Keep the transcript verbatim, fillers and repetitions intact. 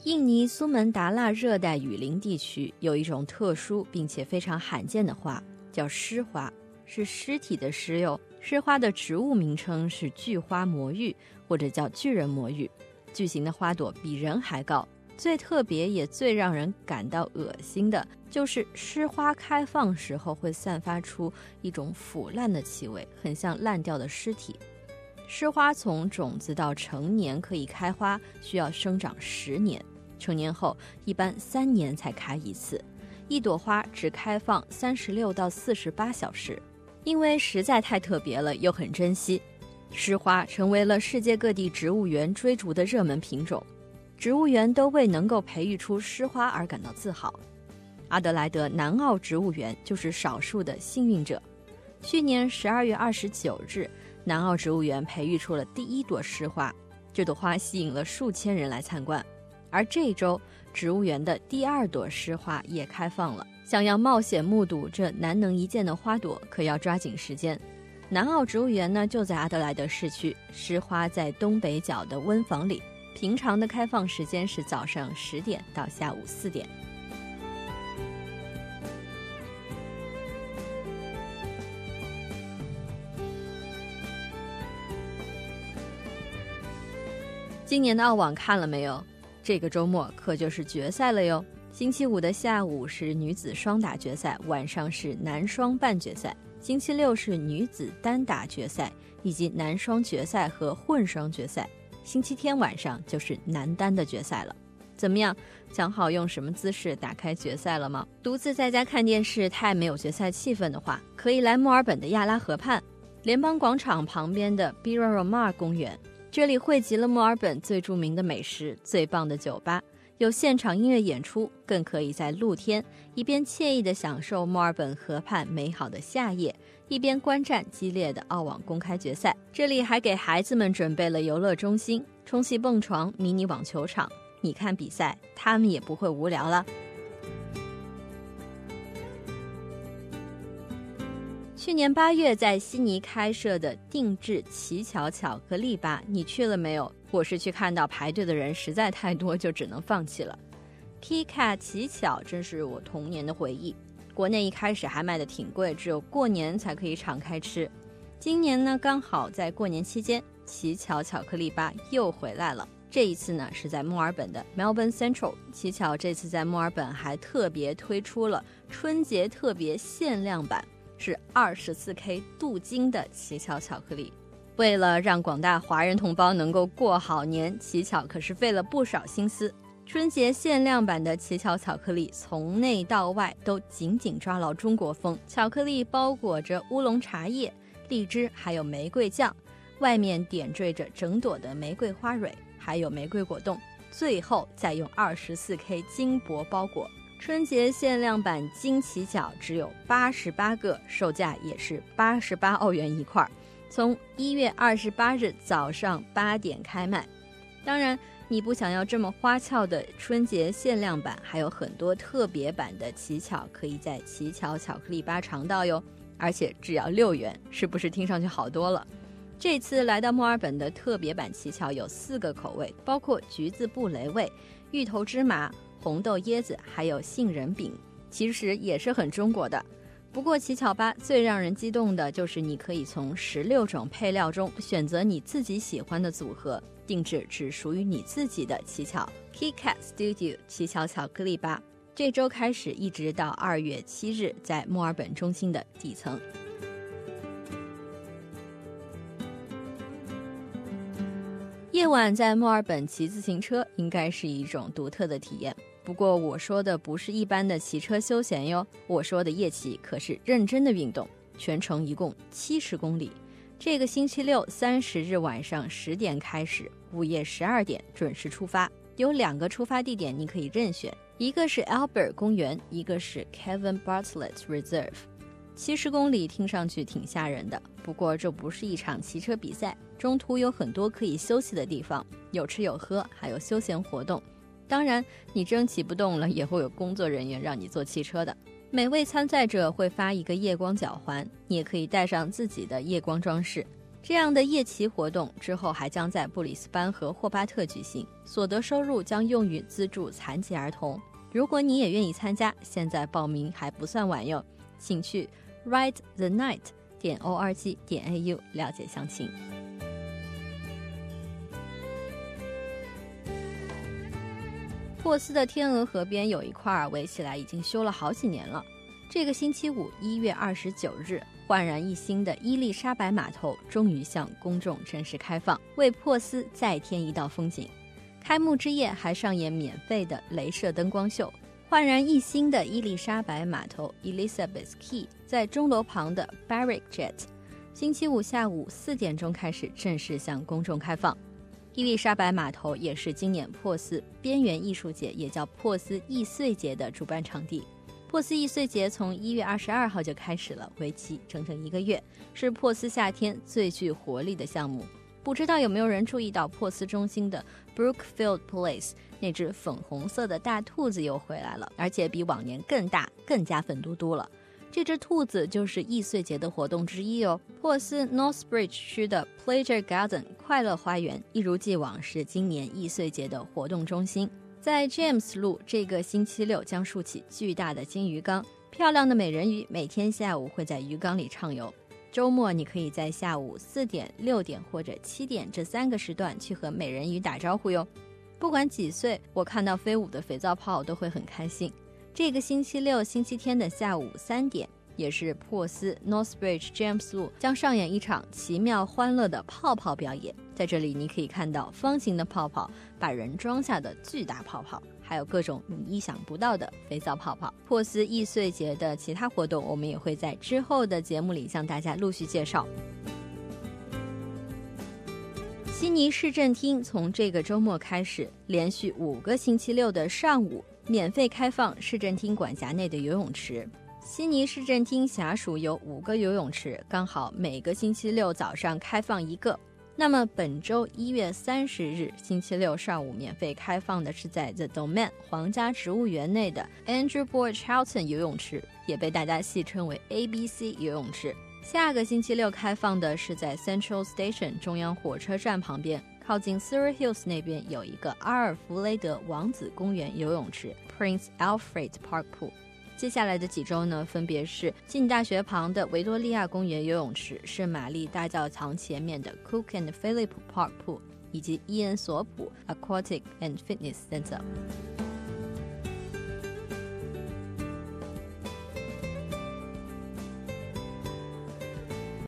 印尼苏门答腊热带雨林地区有一种特殊并且非常罕见的花，叫尸花，是尸体的尸哟。尸花的植物名称是巨花魔芋，或者叫巨人魔芋。巨型的花朵比人还高，最特别也最让人感到恶心的就是尸花开放时候会散发出一种腐烂的气味，很像烂掉的尸体。尸花从种子到成年可以开花，需要生长十年，成年后一般三年才开一次，一朵花只开放三十六到四十八小时。因为实在太特别了，又很珍惜，尸花成为了世界各地植物园追逐的热门品种，植物园都为能够培育出尸花而感到自豪。阿德莱德南澳植物园就是少数的幸运者。去年十二月二十九日，南澳植物园培育出了第一朵尸花，这朵花吸引了数千人来参观。而这周，植物园的第二朵尸花也开放了，想要冒险目睹这难能一见的花朵，可要抓紧时间。南澳植物园呢，就在阿德莱德市区，尸花在东北角的温房里，平常的开放时间是早上十点到下午四点。今年的澳网看了没有？这个周末可就是决赛了哟。星期五的下午是女子双打决赛，晚上是男双半决赛，星期六是女子单打决赛，以及男双决赛和混双决赛，星期天晚上就是男单的决赛了。怎么样，想好用什么姿势打开决赛了吗？独自在家看电视太没有决赛气氛的话，可以来墨尔本的亚拉河畔联邦广场旁边的 Birrarumar 公园，这里汇集了墨尔本最著名的美食，最棒的酒吧，有现场音乐演出，更可以在露天一边惬意地享受墨尔本河畔美好的夏夜，一边观战激烈的澳网公开决赛。这里还给孩子们准备了游乐中心、充气蹦床、迷你网球场，你看比赛，他们也不会无聊了。去年八月在悉尼开设的定制奇巧巧克力吧，你去了没有？我是去看到排队的人实在太多，就只能放弃了。KitKat 奇巧真是我童年的回忆，国内一开始还卖得挺贵，只有过年才可以敞开吃。今年呢，刚好在过年期间，奇巧巧克力吧又回来了。这一次呢是在墨尔本的 Melbourne Central， 奇巧这次在墨尔本还特别推出了春节特别限量版，是 二十四 K 镀金的奇巧巧克力。为了让广大华人同胞能够过好年，奇巧可是费了不少心思。春节限量版的奇巧巧克力从内到外都紧紧抓牢中国风，巧克力包裹着乌龙茶叶、荔枝还有玫瑰酱，外面点缀着整朵的玫瑰花蕊，还有玫瑰果冻，最后再用 二十四 K 金箔包裹。春节限量版金奇巧只有八十八个，售价也是八十八澳元一块，从一月二十八日早上八点开卖。当然，你不想要这么花俏的春节限量版，还有很多特别版的奇巧可以在奇巧巧克力吧尝到哟，而且只要六元，是不是听上去好多了？这次来到墨尔本的特别版奇巧有四个口味，包括橘子布雷味、芋头芝麻、红豆椰子还有杏仁饼，其实也是很中国的。不过奇巧吧最让人激动的就是你可以从十六种配料中选择你自己喜欢的组合，定制只属于你自己的奇巧。 KitKat Studio 奇巧巧克力吧这周开始一直到二月七日在墨尔本中心的底层。夜晚在墨尔本骑自行车应该是一种独特的体验，不过我说的不是一般的骑车休闲哟，我说的夜骑可是认真的运动，全程一共七十公里。这个星期六三十日晚上十点开始，午夜十二点准时出发，有两个出发地点你可以任选，一个是 Albert 公园，一个是 Kevin Bartlett Reserve。七十公里听上去挺吓人的，不过这不是一场骑车比赛，中途有很多可以休息的地方，有吃有喝，还有休闲活动。当然，你真骑不动了，也会有工作人员让你坐汽车的。每位参赛者会发一个夜光脚环，你也可以带上自己的夜光装饰。 这样的夜骑活动之后还将在布里斯班和霍巴特举行，所得收入将用于资助残疾儿童。如果你也愿意参加，现在报名还不算晚哟，请去 ride the night 点 org 点 au 了解详情。珀斯的天鹅河边有一块围起来已经修了好几年了。这个星期五一月二十九日，焕然一新的伊丽莎白码头终于向公众正式开放，为珀斯再添一道风景。开幕之夜还上演免费的雷射灯光秀。焕然一新的伊丽莎白码头 Elizabeth Quay 在钟楼旁的 Barrack Jet， 星期五下午四点钟开始正式向公众开放。伊丽莎白码头也是今年珀斯边缘艺术节，也叫珀斯易碎节的主办场地。珀斯易碎节从一月二十二号就开始了，为期整整一个月，是珀斯夏天最具活力的项目。不知道有没有人注意到珀斯中心的 Brookfield Place 那只粉红色的大兔子又回来了，而且比往年更大，更加粉嘟嘟了。这只兔子就是易碎节的活动之一哦。珀斯 Northbridge 区的 Pleasure Garden 快乐花园一如既往是今年易碎节的活动中心。在 James 路这个星期六将竖起巨大的金鱼缸，漂亮的美人鱼每天下午会在鱼缸里畅游。周末你可以在下午四点、六点或者七点这三个时段去和美人鱼打招呼哟。不管几岁，我看到飞舞的肥皂泡都会很开心。这个星期六、星期天的下午三点，也是珀斯 Northbridge James 路将上演一场奇妙欢乐的泡泡表演。在这里你可以看到方形的泡泡，把人装下的巨大泡泡，还有各种你意想不到的肥皂泡泡。珀斯易碎节的其他活动我们也会在之后的节目里向大家陆续介绍。悉尼市政厅从这个周末开始，连续五个星期六的上午免费开放市政厅管辖内的游泳池。悉尼市政厅辖属有五个游泳池，刚好每个星期六早上开放一个。那么本周一月三十日星期六上午免费开放的是在 The Domain 皇家植物园内的 Andrew Boyd Charlton 游泳池，也被大家戏称为 A B C 游泳池。下个星期六开放的是在 Central Station 中央火车站旁边，靠近 Surrey Hills 那边有一个阿尔弗雷德王子公园游泳池 Prince Alfred Park Pool。接下来的几周呢，分别是浸大学旁的维多利亚公园游泳池，是玛丽大教堂前面的 Cook and Phillip Park Pool， 以及伊恩索普 Aquatic and Fitness Center。